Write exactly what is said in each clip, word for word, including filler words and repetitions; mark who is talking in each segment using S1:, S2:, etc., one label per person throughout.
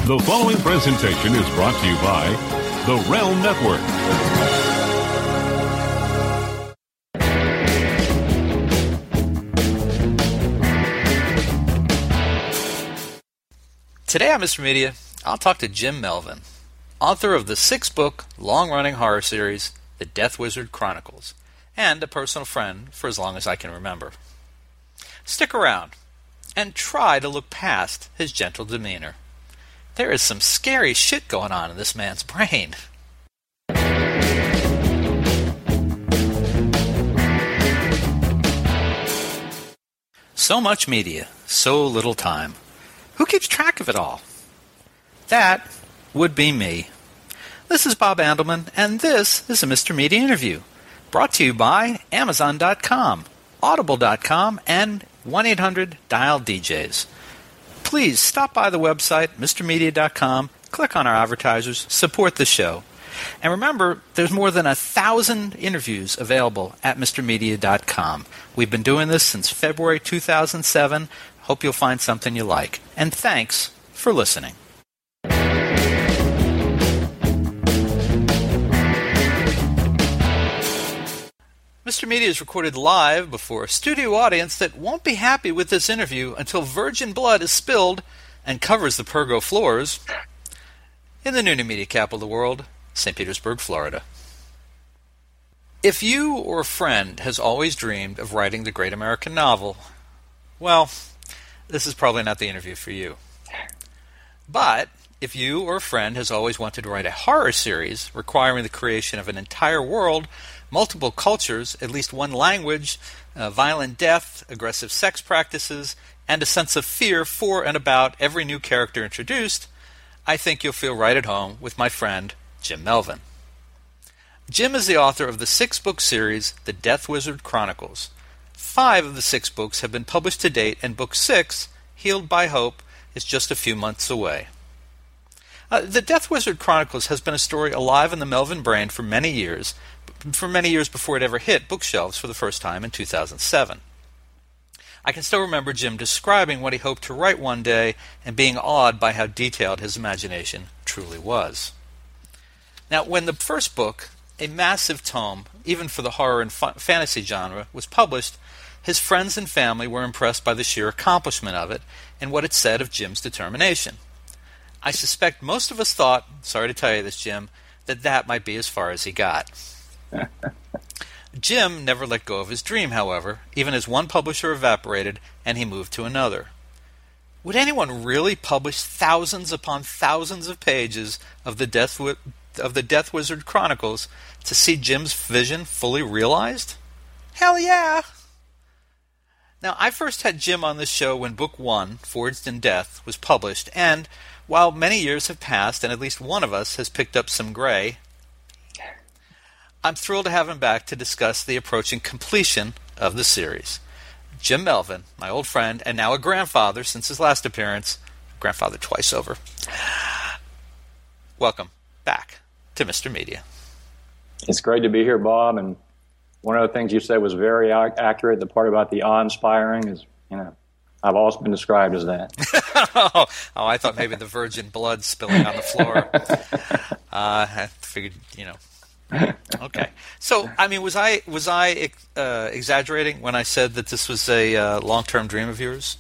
S1: The following presentation is brought to you by the Realm Network.
S2: Today on Mister Media, I'll talk to Jim Melvin, author of the six-book, long-running horror series, The Death Wizard Chronicles, and a personal friend for as long as I can remember. Stick around and try to look past his gentle demeanor. There is some scary shit going on in this man's brain. So much media, so little time. Who keeps track of it all? That would be me. This is Bob Andelman, and this is a Mister Media interview, brought to you by Amazon dot com, Audible dot com, and one eight hundred dial D Js. Please stop by the website, Mister Media dot com, click on our advertisers, support the show. And remember, there's more than a thousand interviews available at Mister Media dot com. We've been doing this since February two thousand seven. Hope you'll find something you like. And thanks for listening. Mister Media is recorded live before a studio audience that won't be happy with this interview until virgin blood is spilled and covers the Pergo floors in the new media capital of the world, Saint Petersburg, Florida. If you or a friend has always dreamed of writing the great American novel, well, this is probably not the interview for you. But if you or a friend has always wanted to write a horror series requiring the creation of an entire world, multiple cultures, at least one language, uh, violent death, aggressive sex practices, and a sense of fear for and about every new character introduced, I think you'll feel right at home with my friend, Jim Melvin. Jim is the author of the six-book series, The Death Wizard Chronicles. Five of the six books have been published to date, and book six, Healed by Hope, is just a few months away. Uh, the Death Wizard Chronicles has been a story alive in the Melvin brain for many years, for many years before it ever hit bookshelves for the first time in two thousand seven. I can still remember Jim describing what he hoped to write one day and being awed by how detailed his imagination truly was. Now, when the first book, a massive tome, even for the horror and fa- fantasy genre, was published, his friends and family were impressed by the sheer accomplishment of it and what it said of Jim's determination. I suspect most of us thought, sorry to tell you this, Jim, that that might be as far as he got. Jim never let go of his dream, however, even as one publisher evaporated and he moved to another. Would anyone really publish thousands upon thousands of pages of the Death, Wi- of the Death Wizard Chronicles to see Jim's vision fully realized? Hell yeah! Now, I first had Jim on this show when Book One, Forged in Death, was published, and while many years have passed and at least one of us has picked up some gray, I'm thrilled to have him back to discuss the approaching completion of the series. Jim Melvin, my old friend, and now a grandfather since his last appearance, grandfather twice over. Welcome back to Mister Media.
S3: It's great to be here, Bob, and one of the things you said was very ac- accurate. The part about the awe-inspiring is, you know, I've always been described as that.
S2: oh, oh, I thought maybe the virgin blood spilling on the floor. uh, I figured, you know. Okay, so I mean, was I was I uh, exaggerating when I said that this was a uh, long-term dream of yours?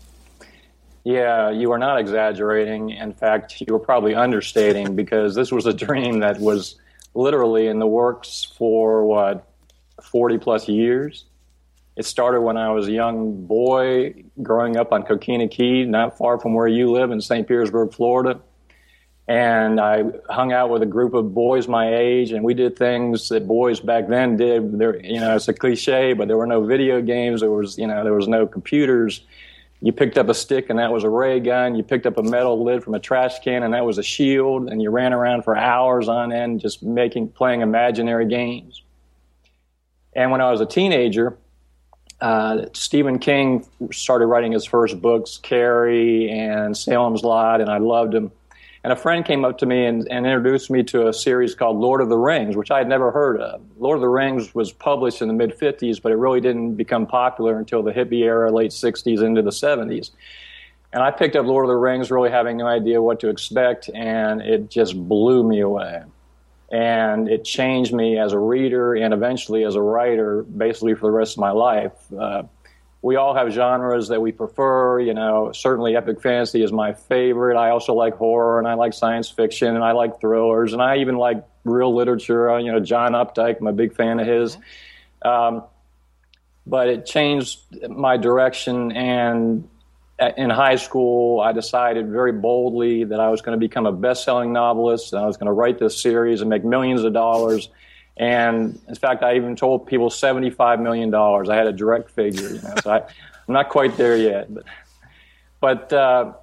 S3: Yeah, you are not exaggerating. In fact, you were probably understating because this was a dream that was literally in the works for what forty plus years. It started when I was a young boy growing up on Coquina Key, not far from where you live in Saint Petersburg, Florida. And I hung out with a group of boys my age, and we did things that boys back then did. There, you know, it's a cliche, but there were no video games. There was, you know, there was no computers. You picked up a stick, and that was a ray gun. You picked up a metal lid from a trash can, and that was a shield. And you ran around for hours on end, just making, playing imaginary games. And when I was a teenager, uh, Stephen King started writing his first books, Carrie and Salem's Lot, and I loved him. And a friend came up to me and, and introduced me to a series called Lord of the Rings, which I had never heard of. Lord of the Rings was published in the mid-fifties, but it really didn't become popular until the hippie era, late sixties into the seventies. And I picked up Lord of the Rings really having no idea what to expect, and it just blew me away. And it changed me as a reader and eventually as a writer, basically for the rest of my life. Uh, we all have genres that we prefer. You know, certainly epic fantasy is my favorite. I also like horror, and I like science fiction, and I like thrillers, and I even like real literature. Uh, you know, John Updike, I'm a big fan of his. Um, but it changed my direction, and in high school, I decided very boldly that I was going to become a best-selling novelist, and I was going to write this series and make millions of dollars. And in fact, I even told people seventy-five million dollars. I had a direct figure, you know, so I, I'm not quite there yet. But, but uh,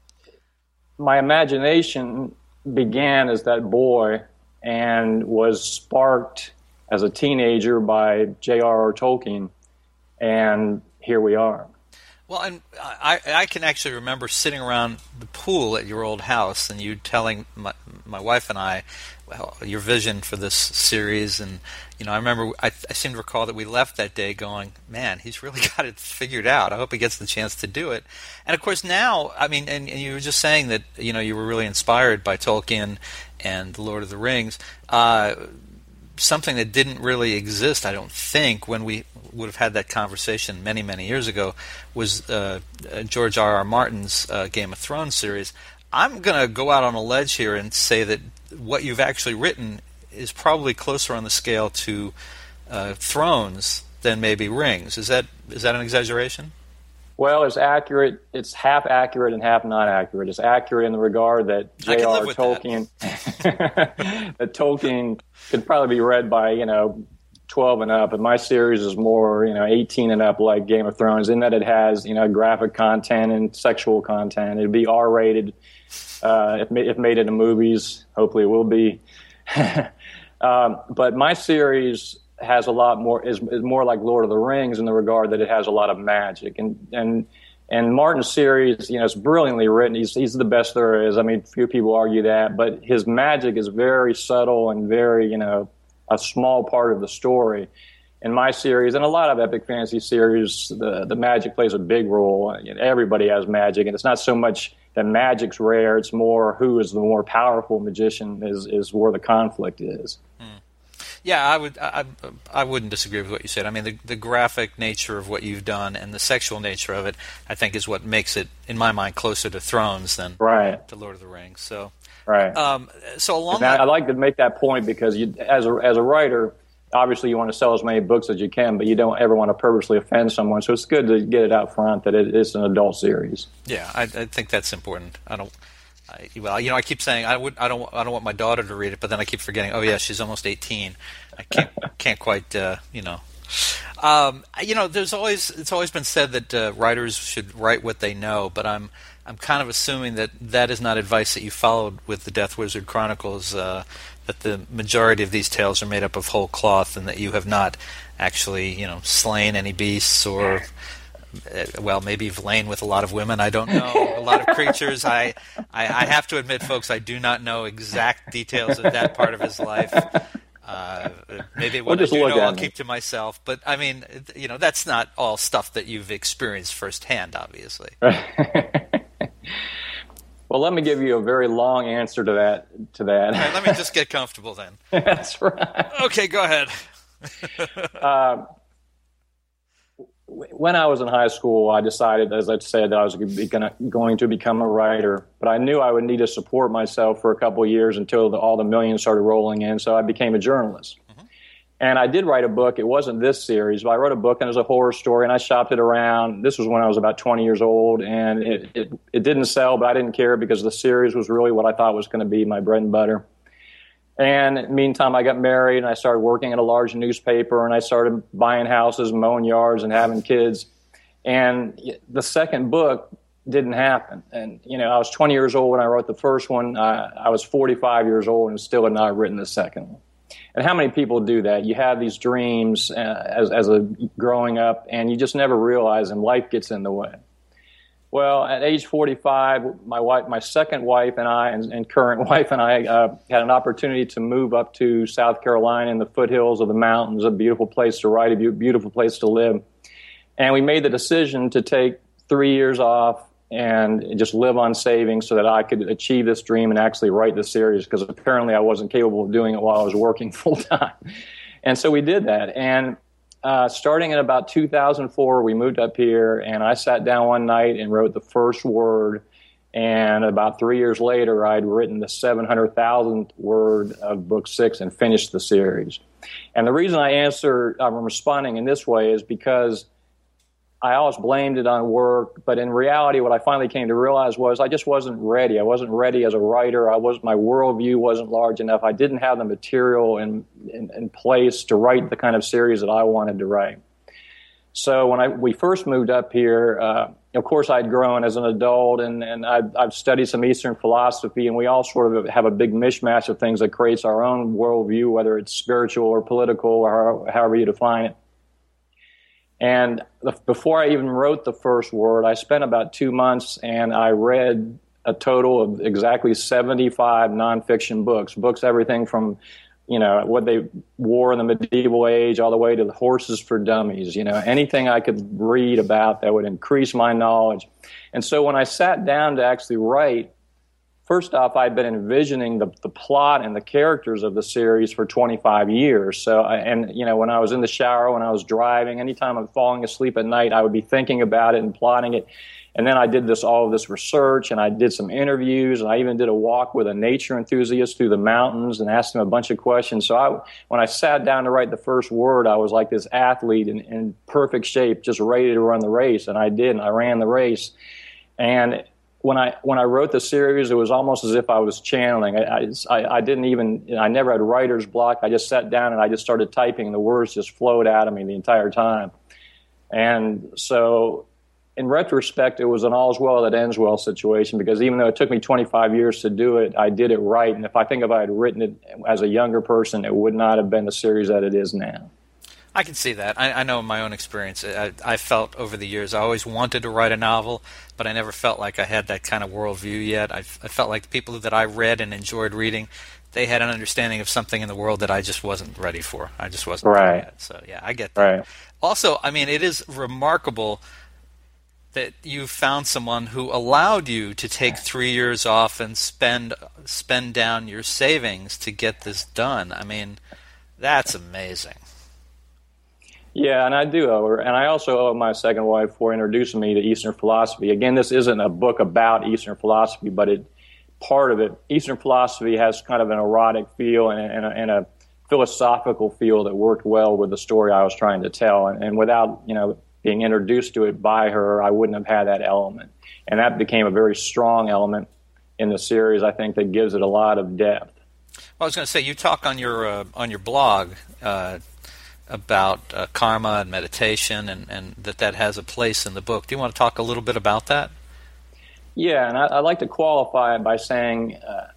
S3: my imagination began as that boy and was sparked as a teenager by J R R Tolkien, and here we are.
S2: Well, and I, I can actually remember sitting around the pool at your old house and you telling my, my wife and I, well, your vision for this series. And, you know, I remember, I, I seem to recall that we left that day going, man, he's really got it figured out. I hope he gets the chance to do it. And, of course, now, I mean, and, and you were just saying that, you know, you were really inspired by Tolkien and The Lord of the Rings. Uh, something that didn't really exist, I don't think, when we would have had that conversation many, many years ago, was uh, George R. R. Martin's uh, Game of Thrones series. I'm going to go out on a ledge here and say that what you've actually written is probably closer on the scale to uh, Thrones than maybe Rings. Is that is that an exaggeration?
S3: Well, it's accurate. It's half accurate and half not accurate. It's accurate in the regard that J R R. Tolkien, that. that Tolkien could probably be read by, you know, twelve and up, and my series is more, you know, eighteen and up, like Game of Thrones, in that it has, you know, graphic content and sexual content. It'd be R rated uh, if, if made into movies. Hopefully, it will be. um, but my series has a lot more is, is more like Lord of the Rings in the regard that it has a lot of magic, and and and Martin's series, you know, is brilliantly written. He's he's the best there is. I mean, few people argue that, but his magic is very subtle and very, you know, a small part of the story. In my series, and a lot of epic fantasy series, the the magic plays a big role. You know, everybody has magic, and it's not so much that magic's rare; it's more who is the more powerful magician is is where the conflict is.
S2: Hmm. Yeah, I would. I, I wouldn't disagree with what you said. I mean, the, the graphic nature of what you've done and the sexual nature of it, I think, is what makes it, in my mind, closer to Thrones than
S3: right.
S2: to Lord of the Rings. So,
S3: right.
S2: Um, so along.
S3: Now,
S2: that,
S3: I like to make that point because, you, as a as a writer, obviously you want to sell as many books as you can, but you don't ever want to purposely offend someone. So it's good to get it out front that it is an adult series.
S2: Yeah, I, I think that's important. I don't. I, well, you know, I keep saying I would. I don't. I don't want my daughter to read it, but then I keep forgetting. Oh, yeah, she's almost eighteen. I can't. can't quite. Uh, you know. Um, you know, there's always. It's always been said that uh, writers should write what they know, but I'm. I'm kind of assuming that that is not advice that you followed with the Death Wizard Chronicles. Uh, that the majority of these tales are made up of whole cloth, and that you have not actually, you know, slain any beasts or. Well, maybe you've lain with a lot of women. I don't know. A lot of creatures. I, I, I have to admit, folks, I do not know exact details of that part of his life. Uh, maybe what
S3: we'll
S2: I do know, I'll
S3: me.
S2: keep to myself. But I mean, you know, that's not all stuff that you've experienced firsthand, obviously.
S3: Well, let me give you a very long answer to that. To that.
S2: All right, let me just get comfortable then.
S3: That's right.
S2: Okay, go ahead.
S3: uh, When I was in high school, I decided, as I said, that I was going to become a writer. But I knew I would need to support myself for a couple of years until the, all the millions started rolling in, so I became a journalist. Mm-hmm. And I did write a book. It wasn't this series, but I wrote a book, and it was a horror story, and I shopped it around. This was when I was about twenty years old, and it, it, it didn't sell, but I didn't care because the series was really what I thought was going to be my bread and butter. And in the meantime, I got married, and I started working at a large newspaper, and I started buying houses, mowing yards, and having kids. And the second book didn't happen. And, you know, I was twenty years old when I wrote the first one. I, I was forty-five years old and still had not written the second one. And how many people do that? You have these dreams uh, as, as a growing up, and you just never realize them. Life gets in the way. Well, at age forty-five, my wife, my second wife and I, and, and current wife and I, uh, had an opportunity to move up to South Carolina in the foothills of the mountains, a beautiful place to write, a beautiful place to live. And we made the decision to take three years off and just live on savings so that I could achieve this dream and actually write the series, because apparently I wasn't capable of doing it while I was working full time. And so we did that. And uh, starting in about two thousand four, we moved up here, and I sat down one night and wrote the first word. And about three years later, I'd written the seven hundred thousandth word of book six and finished the series. And the reason I answer, I'm responding in this way, is because I always blamed it on work. But in reality, what I finally came to realize was I just wasn't ready. I wasn't ready as a writer. I was my worldview wasn't large enough. I didn't have the material in, in, in place to write the kind of series that I wanted to write. So when I we first moved up here, uh, of course, I'd grown as an adult, and, and I've, I've studied some Eastern philosophy, and we all sort of have a big mishmash of things that creates our own worldview, whether it's spiritual or political or however you define it. And the, before I even wrote the first word, I spent about two months, and I read a total of exactly seventy-five nonfiction books, books everything from, you know, what they wore in the medieval age all the way to the Horses for Dummies, you know, anything I could read about that would increase my knowledge. And so when I sat down to actually write, first off, I'd been envisioning the, the plot and the characters of the series for twenty-five years. So, I, and, you know, when I was in the shower, when I was driving, anytime I'm falling asleep at night, I would be thinking about it and plotting it. And then I did this all of this research, and I did some interviews, and I even did a walk with a nature enthusiast through the mountains and asked him a bunch of questions. So I, when I sat down to write the first word, I was like this athlete in, in perfect shape, just ready to run the race, and I did, and I ran the race. And when I when I wrote the series, it was almost as if I was channeling. I, I, I didn't even, I never had writer's block. I just sat down and I just started typing, and the words just flowed out of me the entire time. And so in retrospect, it was an all's well that ends well situation, because even though it took me twenty-five years to do it, I did it right. And if I think if I had written it as a younger person, it would not have been the series that it is now.
S2: I can see that. I, I know in my own experience, I, I felt over the years, I always wanted to write a novel, but I never felt like I had that kind of worldview yet. I, I felt like the people that I read and enjoyed reading, they had an understanding of something in the world that I just wasn't ready for. I just wasn't
S3: right.
S2: ready yet. So, yeah, I get that.
S3: Right.
S2: Also, I mean, it is remarkable that you found someone who allowed you to take three years off and spend spend down your savings to get this done. I mean, that's amazing.
S3: Yeah, and I do owe her. And I also owe my second wife for introducing me to Eastern philosophy. Again, this isn't a book about Eastern philosophy, but it part of it, Eastern philosophy has kind of an erotic feel and, and, a, and a philosophical feel that worked well with the story I was trying to tell. And, and without, you know, being introduced to it by her, I wouldn't have had that element. And that became a very strong element in the series, I think, that gives it a lot of depth.
S2: Well, I was going to say, you talk on your uh, on your blog uh, about uh, karma and meditation, and, and that that has a place in the book. Do you want to talk a little bit about that?
S3: Yeah, and I, I'd like to qualify it by saying uh,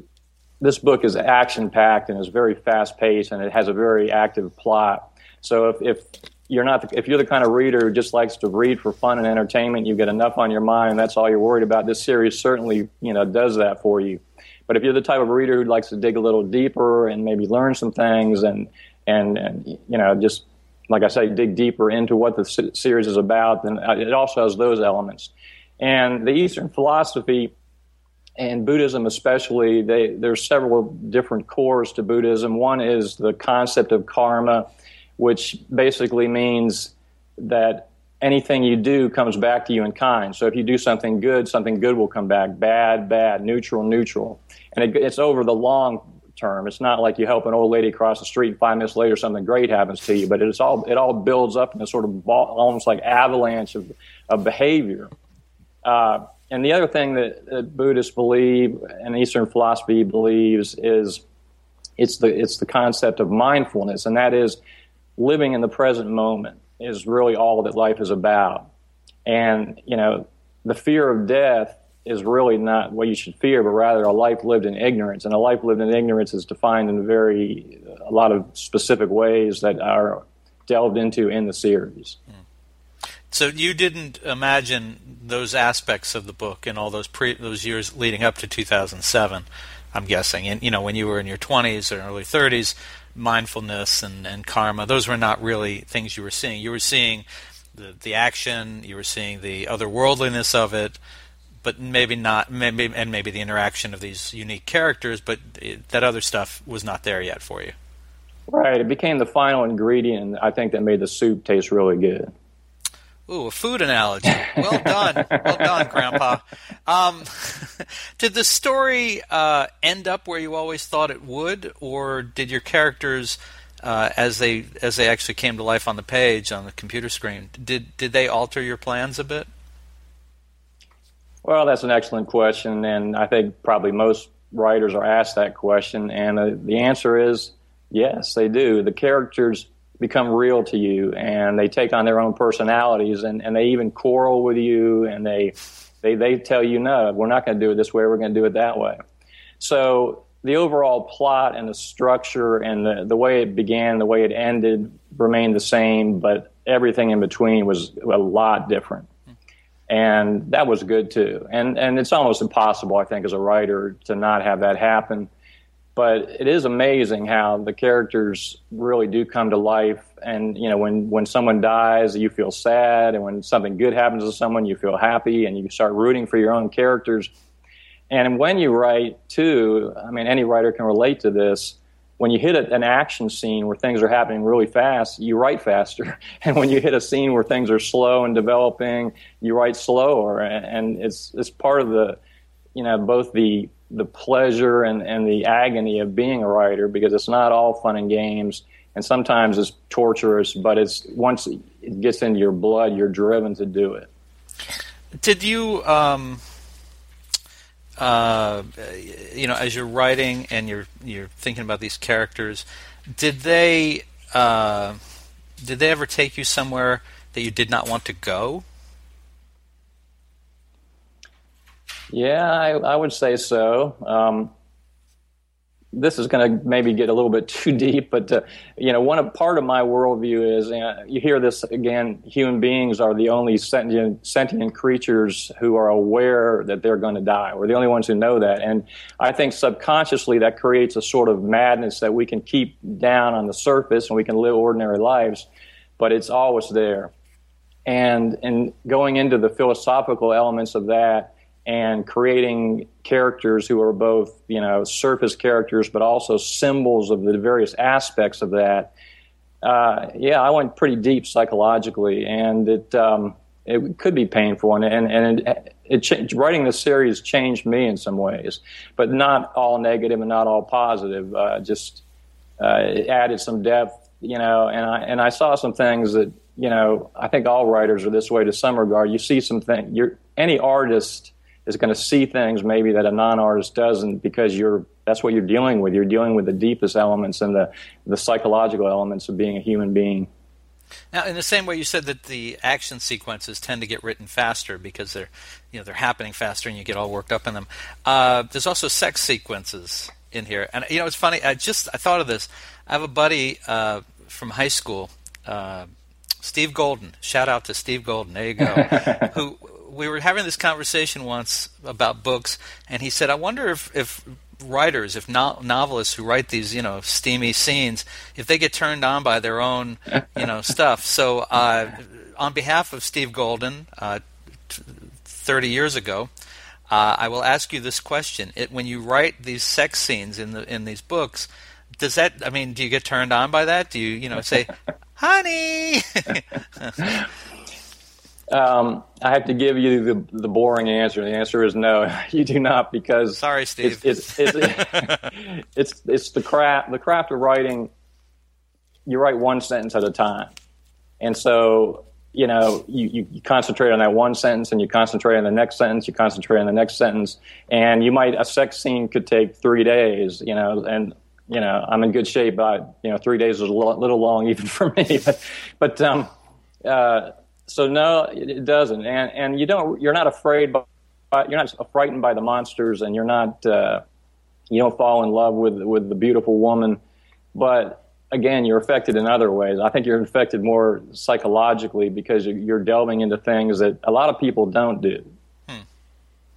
S3: this book is action-packed and is very fast-paced, and it has a very active plot. So if, if you're not the, if you're the kind of reader who just likes to read for fun and entertainment, you get enough on your mind, and that's all you're worried about, this series certainly, you know, does that for you. But if you're the type of reader who likes to dig a little deeper and maybe learn some things and and, and you know, just, like I say, dig deeper into what the series is about, then it also has those elements. And the Eastern philosophy and Buddhism especially, they, there's several different cores to Buddhism. One is the concept of karma, which basically means that anything you do comes back to you in kind. So if you do something good, something good will come back. Bad, bad, neutral, neutral. And it, it's over the long term. It's not like you help an old lady cross the street and five minutes later something great happens to you, but it's all it all builds up in a sort of ball, almost like avalanche of, of behavior. Uh, and the other thing that, that Buddhists believe and Eastern philosophy believes is it's the it's the concept of mindfulness, and that is living in the present moment is really all that life is about. And, you know, the fear of death is really not what you should fear, but rather a life lived in ignorance. And a life lived in ignorance is defined in very, a lot of specific ways that are delved into in the series.
S2: So you didn't imagine those aspects of the book in all those pre, those years leading up to two thousand seven, I'm guessing. And, you know, when you were in your twenties or early thirties, mindfulness and, and karma, those were not really things you were seeing. You were seeing the, the action, you were seeing the otherworldliness of it, but maybe not, maybe and maybe the interaction of these unique characters, but it, that other stuff was not there yet for you.
S3: Right. It became the final ingredient, I think, that made the soup taste really good.
S2: Ooh, a food analogy. Well done. Well done, Grandpa. Um, did the story uh, end up where you always thought it would, or did your characters, uh, as they as they actually came to life on the page, on the computer screen, did, did they alter your plans a bit?
S3: Well, that's an excellent question, and I think probably most writers are asked that question, and uh, the answer is yes, they do. The characters become real to you, and they take on their own personalities, and, and they even quarrel with you, and they they they tell you, no, we're not going to do it this way, we're going to do it that way. So the overall plot and the structure and the, the way it began, the way it ended remained the same, but everything in between was a lot different. And that was good too. And and it's almost impossible, I think, as a writer to not have that happen. But it is amazing how the characters really do come to life. And, you know, when, when someone dies, you feel sad. And when something good happens to someone, you feel happy. And you start rooting for your own characters. And when you write, too, I mean, any writer can relate to this. When you hit a, an action scene where things are happening really fast, you write faster. And when you hit a scene where things are slow and developing, you write slower. And, and it's it's part of the, you know, both the the pleasure and, and the agony of being a writer, because it's not all fun and games, and sometimes it's torturous, but it's once it gets into your blood, you're driven to do it.
S2: Did you, um, uh, you know, as you're writing and you're you're thinking about these characters, did they uh, did they ever take you somewhere that you did not want to go?
S3: Yeah, I, I would say so. Um, this is going to maybe get a little bit too deep, but uh, you know, one of, part of my worldview is, uh, you hear this again: human beings are the only sentient, sentient creatures who are aware that they're going to die. We're the only ones who know that, and I think subconsciously that creates a sort of madness that we can keep down on the surface, and we can live ordinary lives, but it's always there. And and going into the philosophical elements of that, and creating characters who are both, you know, surface characters, but also symbols of the various aspects of that. Uh, yeah, I went pretty deep psychologically, and it um, it could be painful, and and, and it, it ch- writing this series changed me in some ways, but not all negative and not all positive. Uh, just uh, it added some depth, you know, and I and I saw some things that, you know, I think all writers are this way to some regard. You see some things. You're any artist is going to see things maybe that a non-artist doesn't, because you're that's what you're dealing with. You're dealing with the deepest elements and the, the psychological elements of being a human being.
S2: Now, in the same way you said that the action sequences tend to get written faster because they're, you know, they're happening faster and you get all worked up in them. Uh, there's also sex sequences in here, and you know, it's funny. I just I thought of this. I have a buddy uh, from high school, uh, Steve Golden. Shout out to Steve Golden. There you go. Who. We were having this conversation once about books, and he said, I wonder if, if writers, if no- novelists who write these, you know, steamy scenes, if they get turned on by their own, you know, stuff. So uh, on behalf of Steve Golden, uh, t- thirty years ago, uh, I will ask you this question. It, when you write these sex scenes in the in these books, does that, I mean, do you get turned on by that? Do you, you know, say, honey?
S3: Um, I have to give you the, the boring answer. The answer is no, you do not, because
S2: sorry, Steve.
S3: It's it's it's, it's, it's the craft the craft of writing. You write one sentence at a time, and so you know you, you, you concentrate on that one sentence, and you concentrate on the next sentence. You concentrate on the next sentence, and you might a sex scene could take three days. You know, and you know I'm in good shape, but you know three days is a little, little long even for me. But but um. Uh, So no, it doesn't, and and you don't. You're not afraid by. You're not frightened by the monsters, and you're not. Uh, you don't fall in love with with the beautiful woman, but again, you're affected in other ways. I think you're affected more psychologically because you're delving into things that a lot of people don't do.
S2: Hmm.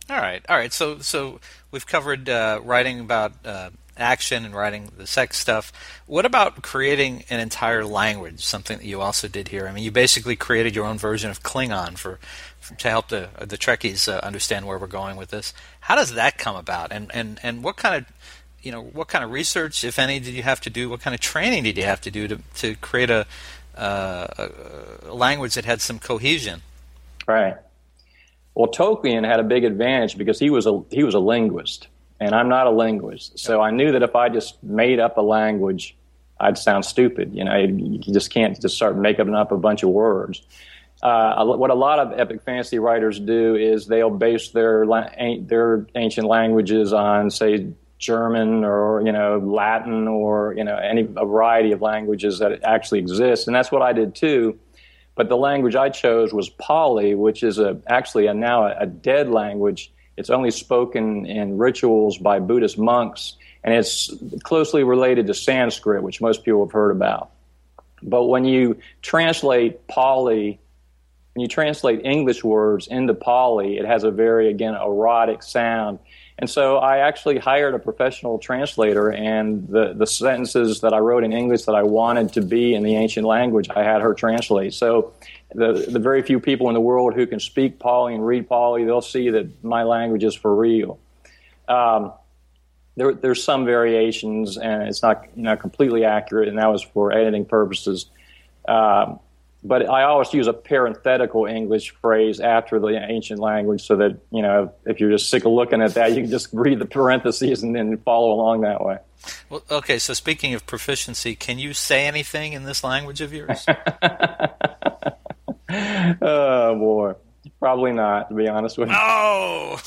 S2: All right, all right. So, so we've covered uh, writing about uh, action and writing the sex stuff. What about creating an entire language? Something that you also did here. I mean, you basically created your own version of Klingon for, for to help the the Trekkies uh, understand where we're going with this. How does that come about? And and and what kind of you know what kind of research, if any, did you have to do? What kind of training did you have to do to to create a, uh, a, a language that had some cohesion?
S3: Right. Well, Tolkien had a big advantage because he was a he was a linguist, and I'm not a linguist. So I knew that if I just made up a language, I'd sound stupid. You know, you just can't just start making up a bunch of words. Uh, what a lot of epic fantasy writers do is they'll base their their ancient languages on, say, German or you know Latin or you know any a variety of languages that actually exist, and that's what I did too. But the language I chose was Pali, which is a, actually a, now a, a dead language. It's only spoken in rituals by Buddhist monks, and it's closely related to Sanskrit, which most people have heard about. But when you translate Pali, when you translate English words into Pali, it has a very, again, erotic sound. And so I actually hired a professional translator, and the, the sentences that I wrote in English that I wanted to be in the ancient language, I had her translate. So the the very few people in the world who can speak Pali and read Pali, they'll see that my language is for real. Um, there, there's some variations, and it's not you know completely accurate, and that was for editing purposes. Um, But I always use a parenthetical English phrase after the ancient language so that, you know, if you're just sick of looking at that, you can just read the parentheses and then follow along that way.
S2: Well, okay, so speaking of proficiency, can you say anything in this language of yours?
S3: Oh, boy. Probably not, to be honest with you.
S2: Oh!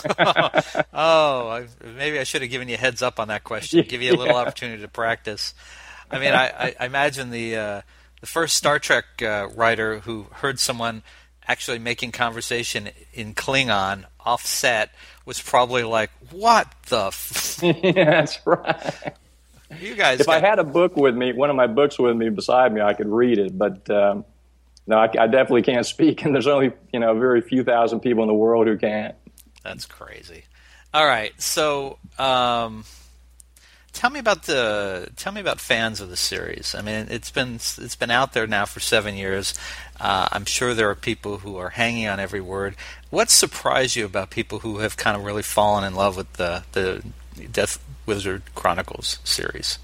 S2: oh, I, maybe I should have given you a heads up on that question, give you a little yeah. opportunity to practice. I mean, I, I imagine the... Uh, The first Star Trek uh, writer who heard someone actually making conversation in Klingon off set was probably like, "What the?" F-?
S3: Yeah, that's right.
S2: You guys.
S3: If
S2: got-
S3: I had a book with me, one of my books with me beside me, I could read it. But um, no, I, I definitely can't speak, and there's only you know very few thousand people in the world who can.
S2: That's crazy. All right, so. Um, Tell me about the. Tell me about fans of the series. I mean, it's been it's been out there now for seven years. Uh, I'm sure there are people who are hanging on every word. What surprised you about people who have kind of really fallen in love with the the Death Wizard Chronicles series?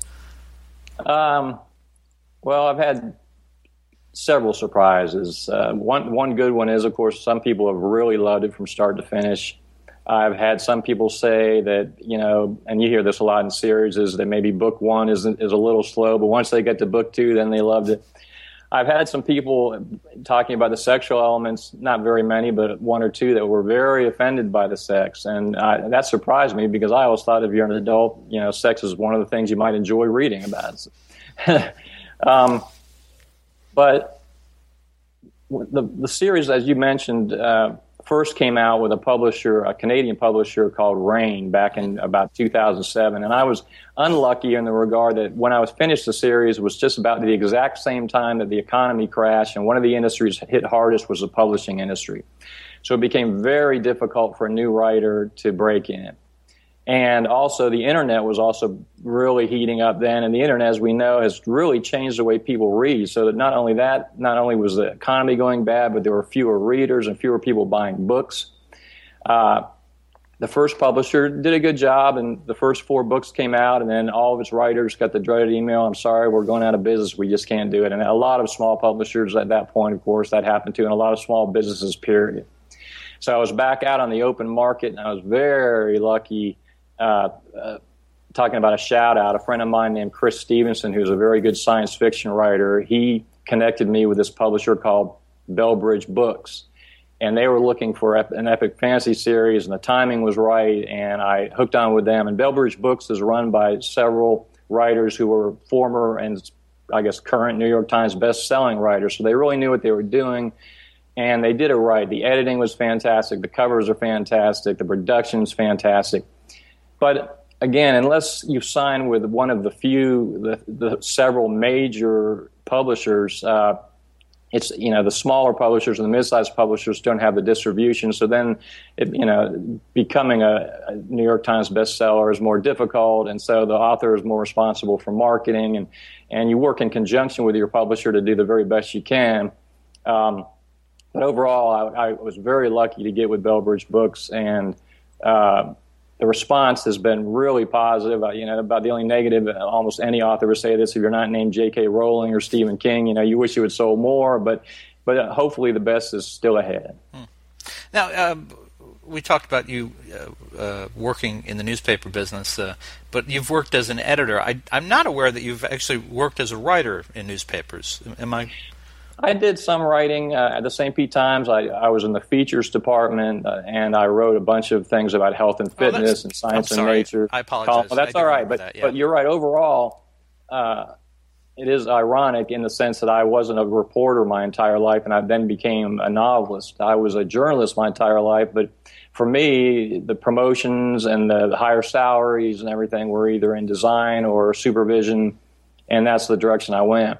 S3: Um, well, I've had several surprises. Uh, one one good one is, of course, some people have really loved it from start to finish. I've had some people say that, you know, and you hear this a lot in series, is that maybe book one is is a little slow, but once they get to book two, then they loved it. I've had some people talking about the sexual elements, not very many, but one or two that were very offended by the sex. And I, that surprised me because I always thought if you're an adult, you know, sex is one of the things you might enjoy reading about. um, but the, the series, as you mentioned, uh, first came out with a publisher, a Canadian publisher called Rain back in about two thousand seven. And I was unlucky in the regard that when I was finished the series, it was just about the exact same time that the economy crashed, and one of the industries hit hardest was the publishing industry. So it became very difficult for a new writer to break in. And also the internet was also really heating up then, and the internet, as we know, has really changed the way people read. So that not only that, not only was the economy going bad, but there were fewer readers and fewer people buying books. Uh, the first publisher did a good job, and the first four books came out, and then all of its writers got the dreaded email, "I'm sorry, we're going out of business, we just can't do it." And a lot of small publishers at that point, of course, that happened to, and a lot of small businesses, period. So I was back out on the open market, and I was very lucky. Uh, uh, talking about a shout out, a friend of mine named Chris Stevenson, who's a very good science fiction writer, he connected me with this publisher called Bellbridge Books, and they were looking for an epic fantasy series, and the timing was right, and I hooked on with them. And Bellbridge Books is run by several writers who were former and I guess current New York Times best-selling writers, so they really knew what they were doing. And they did it right. The editing was fantastic. The covers are fantastic. The production's fantastic. But again, unless you sign with one of the few, the, the several major publishers, uh, it's, you know, the smaller publishers and the mid-sized publishers don't have the distribution. So then, it, you know, becoming a, a New York Times bestseller is more difficult. And so the author is more responsible for marketing, and, and you work in conjunction with your publisher to do the very best you can. Um, but overall, I, I was very lucky to get with Bellbridge Books, and uh, the response has been really positive. Uh, you know, about the only negative, almost any author would say this: if you're not named J K. Rowling or Stephen King, you know, you wish you had sold more. But, but uh, hopefully, the best is still ahead.
S2: Hmm. Now, uh, we talked about you uh, uh, working in the newspaper business, uh, but you've worked as an editor. I, I'm not aware that you've actually worked as a writer in newspapers. Am I?
S3: I did some writing uh, at the Saint Pete Times. I, I was in the features department, uh, and I wrote a bunch of things about health and fitness
S2: oh,
S3: and science
S2: I'm
S3: and
S2: sorry.
S3: nature.
S2: I apologize.
S3: Oh, that's
S2: I
S3: all right, but
S2: that, yeah.
S3: but you're right. Overall, uh, it is ironic in the sense that I wasn't a reporter my entire life, and I then became a novelist. I was a journalist my entire life, but for me, the promotions and the higher salaries and everything were either in design or supervision, and that's the direction I went.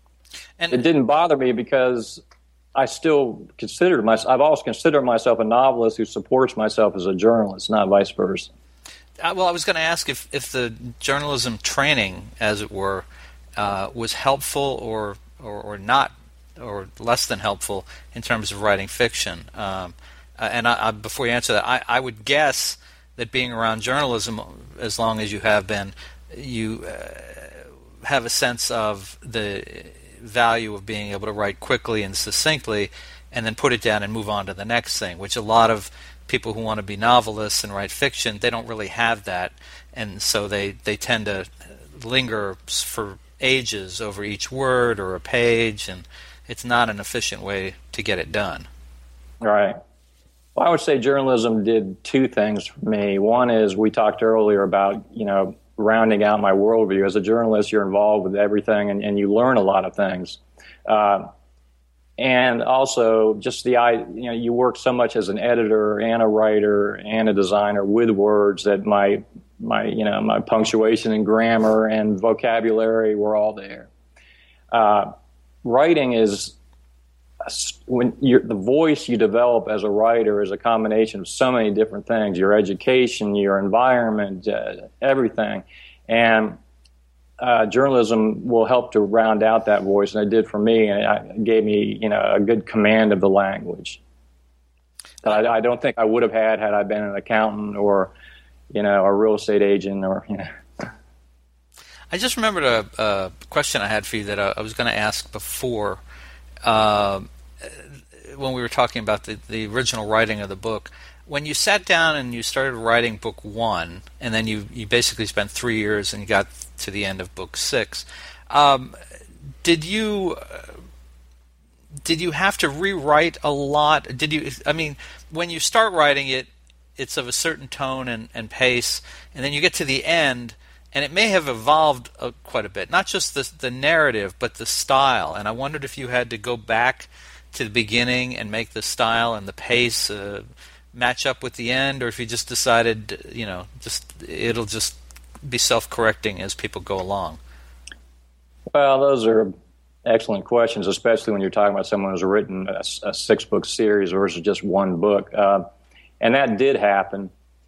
S3: And it didn't bother me because I still considered myself, I've always considered myself a novelist who supports myself as a journalist, not vice versa.
S2: Uh, well, I was going to ask if, if the journalism training, as it were, uh, was helpful or, or, or not, or less than helpful in terms of writing fiction. Um, and I, I, before you answer that, I, I would guess that being around journalism as long as you have been, you uh, have a sense of the value of being able to write quickly and succinctly and then put it down and move on to the next thing, which a lot of people who want to be novelists and write fiction, they don't really have that, and so they, they tend to linger for ages over each word or a page, and it's not an efficient way to get it done.
S3: Right. Well, I would say journalism did two things for me. One is we talked earlier about, you know, rounding out my worldview. As a journalist, you're involved with everything, and, and you learn a lot of things. Uh, and also, just the I, you know, you work so much as an editor and a writer and a designer with words that my my you know my punctuation and grammar and vocabulary were all there. Uh, writing is when you're, the voice you develop as a writer is a combination of so many different things: your education, your environment, uh, everything. And uh, journalism will help to round out that voice, and it did for me, and it gave me, you know, a good command of the language that I, I don't think I would have had had I been an accountant or, you know, a real estate agent or, you know.
S2: I just remembered a, a question I had for you that I, I was going to ask before. Uh, when we were talking about the, the original writing of the book, when you sat down and you started writing book one, and then you, you basically spent three years and you got to the end of book six, um, did you uh, did you have to rewrite a lot? Did you? I mean, when you start writing it, it's of a certain tone and, and pace, and then you get to the end, and it may have evolved uh, quite a bit, not just the, the narrative, but the style. And I wondered if you had to go back to the beginning and make the style and the pace uh, match up with the end, or if you just decided, you know, just it'll just be self-correcting as people go along.
S3: Well, those are excellent questions, especially when you're talking about someone who's written a, a six-book series versus just one book. Uh, and that did happen.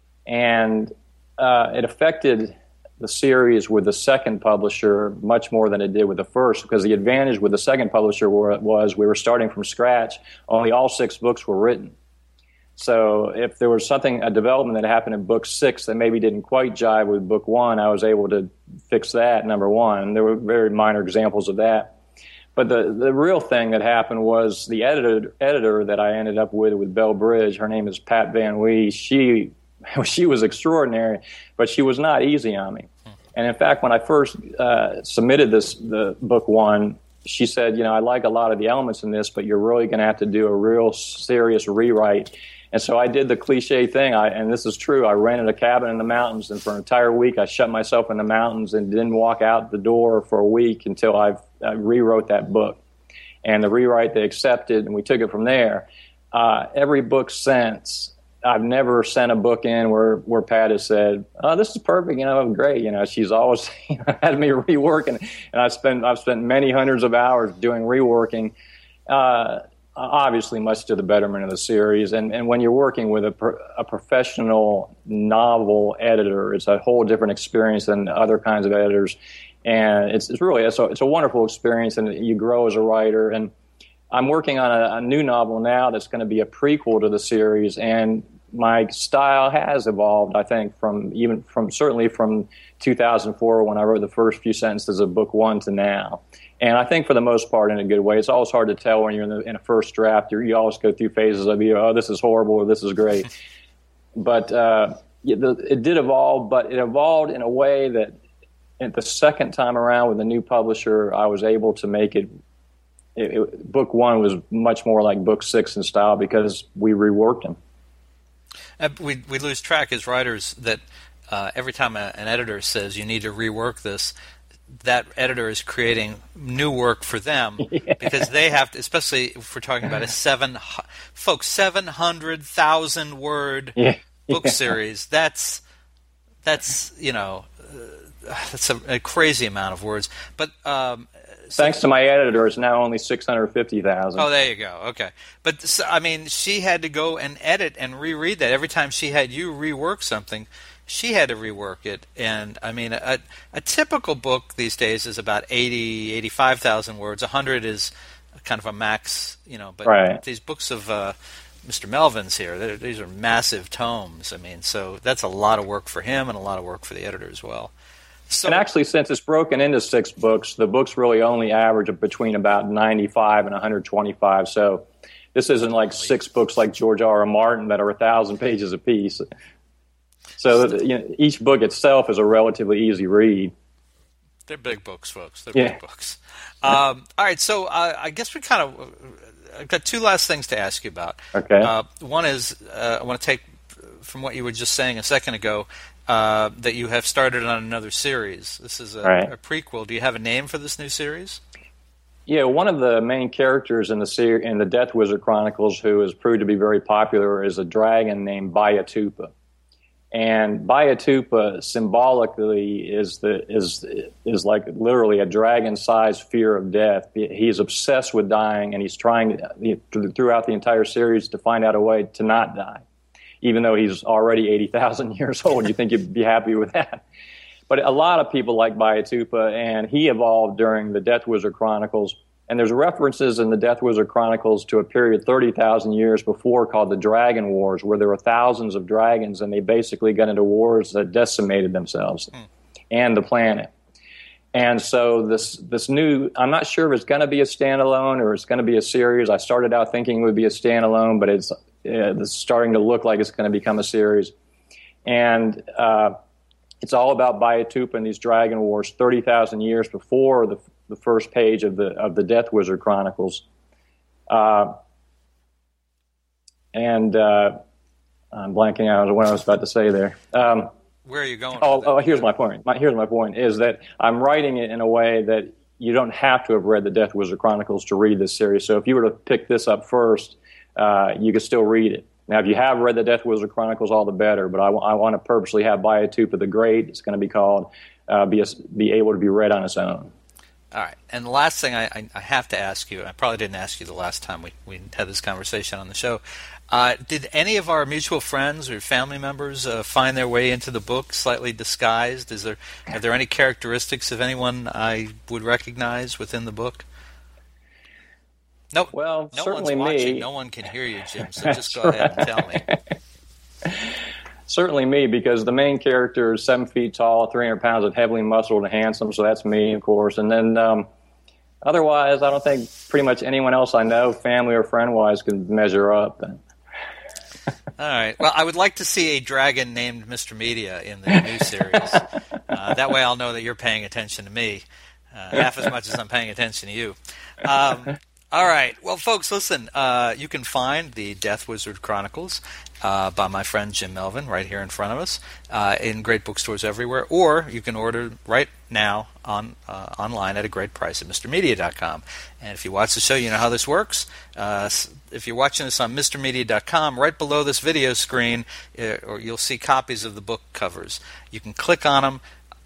S3: And uh, it affected the series with the second publisher much more than it did with the first, because the advantage with the second publisher was we were starting from scratch. Only all six books were written. So if there was something, a development that happened in book six that maybe didn't quite jive with book one, I was able to fix that, number one. There were very minor examples of that. But the, the real thing that happened was the editor editor that I ended up with with Bellbridge, her name is Pat Van Wee, she she was extraordinary, but she was not easy on me. And in fact, when I first uh, submitted this, the book one, she said, you know, I like a lot of the elements in this, but you're really going to have to do a real serious rewrite. And so I did the cliche thing, I, and this is true. I rented a cabin in the mountains, and for an entire week I shut myself in the mountains and didn't walk out the door for a week until I've, I rewrote that book. And the rewrite they accepted, and we took it from there. Uh, every book since, I've never sent a book in where, where Pat has said, "Oh, this is perfect, you know, great." You know, she's always you know, had me reworking, and I spent I've spent many hundreds of hours doing reworking, uh, obviously much to the betterment of the series. And, and when you're working with a, pro- a professional novel editor, it's a whole different experience than other kinds of editors. And it's, it's really it's a, it's a wonderful experience, and you grow as a writer. And I'm working on a, a new novel now that's going to be a prequel to the series, and my style has evolved, I think, from even from certainly from two thousand four when I wrote the first few sentences of book one to now. And I think for the most part in a good way. It's always hard to tell when you're in, the, in a first draft. You're, you always go through phases of, you know, oh, this is horrible or this is great. But uh, it, it did evolve, but it evolved in a way that at the second time around with the new publisher, I was able to make it, it, it book one was much more like book six in style because we reworked them.
S2: Uh, we we lose track as writers that uh, every time a, an editor says you need to rework this, that editor is creating new work for them yeah. because they have to, especially if we're talking about a seven, folks, seven hundred thousand word
S3: yeah.
S2: book
S3: yeah.
S2: series. That's that's you know uh, that's a, a crazy amount of words. But um,
S3: thanks to my editor, it's now only six hundred fifty thousand.
S2: Oh, there you go. Okay. But, so, I mean, she had to go and edit and reread that. Every time she had you rework something, she had to rework it. And, I mean, a, a typical book these days is about eighty, eighty-five thousand words. one hundred is kind of a max, you know. But
S3: right.
S2: these books of uh, Mister Melvin's here, these are massive tomes. I mean, so that's a lot of work for him and a lot of work for the editor as well. So,
S3: and actually, since it's broken into six books, the books really only average between about ninety-five and one hundred twenty-five. So this isn't like six books like George R. R. Martin that are one thousand pages apiece. So you know, each book itself is a relatively easy read.
S2: They're big books, folks. They're
S3: yeah.
S2: big books. Um, all right, so uh, I guess we kind of – I've got two last things to ask you about.
S3: Okay.
S2: Uh, one is uh, I want to take from what you were just saying a second ago – Uh, that you have started on another series. This is a,
S3: right.
S2: a prequel. Do you have a name for this new series?
S3: Yeah, one of the main characters in the ser- in the Death Wizard Chronicles, who has proved to be very popular, is a dragon named Bayatupa. And Bayatupa symbolically is the is is like literally a dragon-sized fear of death. He's obsessed with dying, and he's trying throughout the entire series to find out a way to not die. Even though he's already eighty thousand years old, you think you'd be happy with that. But a lot of people like Bayatupa, and he evolved during the Death Wizard Chronicles. And there's references in the Death Wizard Chronicles to a period thirty thousand years before called the Dragon Wars, where there were thousands of dragons, and they basically got into wars that decimated themselves mm. and the planet. And so this this new, I'm not sure if it's going to be a standalone or it's going to be a series. I started out thinking it would be a standalone, but it's Uh, it's starting to look like it's going to become a series. And uh, it's all about Bayatupa and these dragon wars thirty thousand years before the, the first page of the of the Death Wizard Chronicles. Uh, and uh, I'm blanking out on what I was about to say there. Um,
S2: Where are you going?
S3: Oh, oh here's my point. My, here's my point, is that I'm writing it in a way that you don't have to have read the Death Wizard Chronicles to read this series. So if you were to pick this up first, Uh, you can still read it. Now, if you have read the Death Wizard Chronicles, all the better, but I, w- I want to purposely have Bayatupa the Great, it's going to be called, uh, be, a, be able to be read on its own.
S2: All right. And the last thing I, I, I have to ask you, I probably didn't ask you the last time we, we had this conversation on the show, uh, did any of our mutual friends or family members uh, find their way into the book slightly disguised? Is there Are there any characteristics of anyone I would recognize within the book? No,
S3: well,
S2: no
S3: certainly
S2: one's watching.
S3: me.
S2: No one can hear you, Jim, so just go ahead and tell me.
S3: Certainly me, because the main character is seven feet tall, three hundred pounds, and heavily muscled and handsome, so that's me, of course. And then um, otherwise, I don't think pretty much anyone else I know, family or friend-wise, can measure up.
S2: All right. Well, I would like to see a dragon named Mister Media in the new series. Uh, that way I'll know that you're paying attention to me, uh, half as much as I'm paying attention to you. Um All right. Well, folks, listen, uh, you can find the Death Wizard Chronicles uh, by my friend Jim Melvin right here in front of us uh, in great bookstores everywhere, or you can order right now on uh, online at a great price at Mr Media dot com. And if you watch the show, you know how this works. Uh, if you're watching this on Mr Media dot com, right below this video screen, uh, or you'll see copies of the book covers. You can click on them.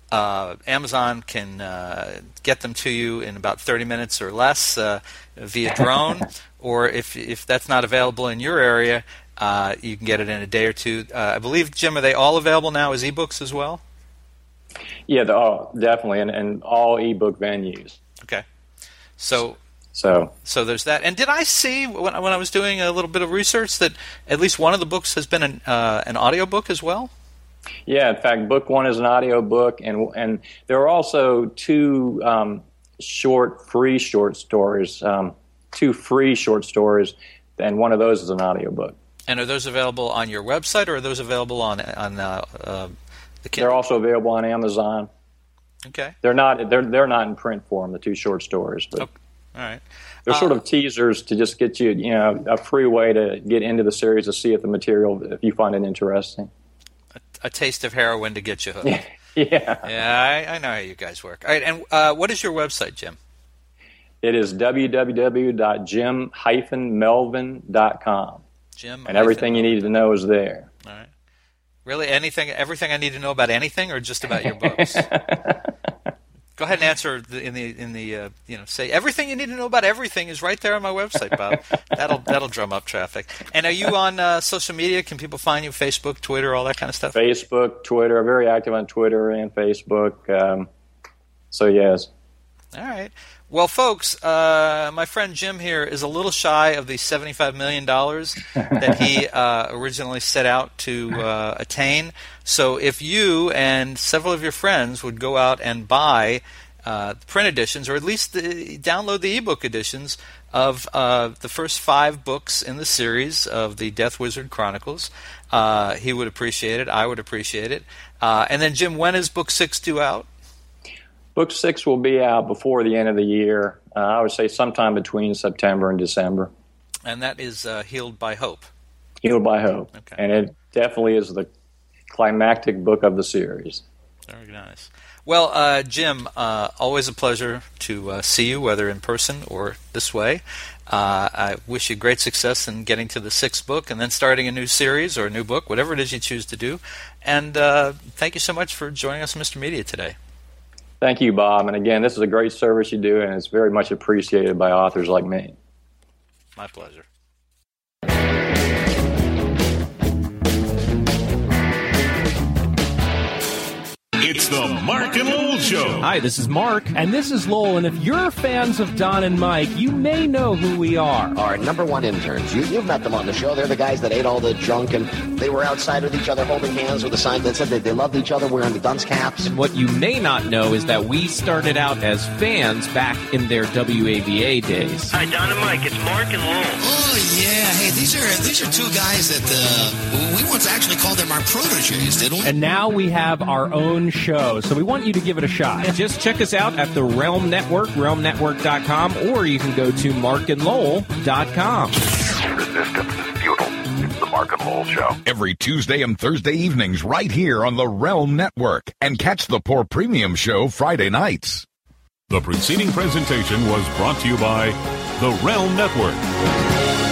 S2: Uh, Amazon can uh, get them to you in about thirty minutes or less uh, via drone, or if if that's not available in your area, uh, you can get it in a day or two. Uh, I believe, Jim, are they all available now as ebooks as well?
S3: Yeah, the, oh, definitely, and, and all ebook venues.
S2: Okay, so.
S3: So,
S2: so there's that. And did I see when, when I was doing a little bit of research that at least one of the books has been an uh, an audio book as well?
S3: Yeah, in fact, book one is an audio book, and and there are also two um, short, free short stories, um, two free short stories, and one of those is an audio book.
S2: And are those available on your website, or are those available on on uh, uh, the Kindle?
S3: They're also available on Amazon.
S2: Okay.
S3: They're not they're they're not in print form, the two short stories, but.
S2: Okay. All right.
S3: They're
S2: uh,
S3: sort of teasers to just get you, you know, a free way to get into the series to see if the material, if you find it interesting.
S2: A, a taste of heroin to get you hooked.
S3: Yeah. Yeah,
S2: yeah I, I know how you guys work. All right, and uh, what is your website, Jim?
S3: It is w w w dot jim dash melvin dot com.
S2: Jim.
S3: And everything you need to know is there.
S2: All right. Really, anything, everything I need to know about anything, or just about your books? Go ahead and answer the, in the in the uh, you know say everything you need to know about everything is right there on my website, Bob. that'll that'll drum up traffic. And are you on uh, social media? Can people find you? Facebook, Twitter, all that kind of stuff.
S3: Facebook, Twitter. I'm very active on Twitter and Facebook. Um, so yes.
S2: All right. Well, folks, uh, my friend Jim here is a little shy of the seventy-five million dollars that he uh, originally set out to uh, attain. So if you and several of your friends would go out and buy uh, print editions, or at least the, download the ebook editions of uh, the first five books in the series of the Death Wizard Chronicles, uh, he would appreciate it. I would appreciate it. Uh, and then, Jim, when is book six due out?
S3: Book six will be out before the end of the year. Uh, I would say sometime between September and December.
S2: And that is uh, Healed by Hope.
S3: Healed by Hope.
S2: Okay.
S3: And it definitely is the climactic book of the series.
S2: Very nice. Well, uh, Jim, uh, always a pleasure to uh, see you, whether in person or this way. Uh, I wish you great success in getting to the sixth book and then starting a new series or a new book, whatever it is you choose to do. And uh, thank you so much for joining us, Mister Media, today.
S3: Thank you, Bob. And again, this is a great service you do, and it's very much appreciated by authors like me.
S2: My pleasure.
S1: It's the Mark and Lowell Show.
S4: Hi, this is Mark. And this is Lowell. And if you're fans of Don and Mike, you may know who we are.
S5: Our number one interns. You, you've met them on the show. They're the guys that ate all the junk, and they were outside with each other holding hands with a sign that said that they loved each other wearing the dunce caps.
S4: And what you may not know is that we started out as fans back in their W A V A days.
S6: Hi, Don and Mike. It's Mark and Lowell.
S7: Oh, yeah. Hey, these are these are two guys that uh, we once actually called them our proteges, didn't we?
S4: And now we have our own show, so we want you to give it a shot. Just check us out at the Realm Network, realm network dot com, or you can go to mark and lowell dot com.
S8: Resistance is futile. It's the Mark and Lowell Show. Every Tuesday and Thursday evenings right here on the Realm Network. And catch the Poor Premium Show Friday nights.
S1: The preceding presentation was brought to you by the Realm Network.